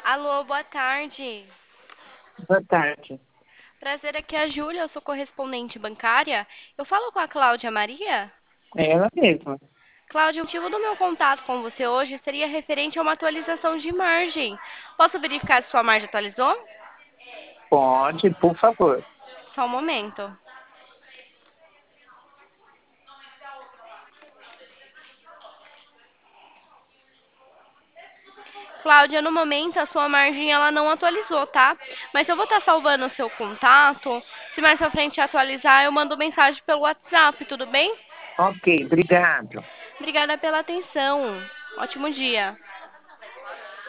Alô, boa tarde. Boa tarde. Prazer, aqui é a Júlia, eu sou correspondente bancária. Eu falo com a Cláudia Maria? É ela mesma. Cláudia, o motivo do meu contato com você hoje seria referente a uma atualização de margem. Posso verificar se sua margem atualizou? Pode, por favor. Só um momento. Cláudia, no momento a sua margem ela não atualizou, tá? Mas eu vou estar salvando o seu contato. Se mais pra frente atualizar, eu mando mensagem pelo WhatsApp, tudo bem? Ok, obrigado. Obrigada pela atenção. Ótimo dia.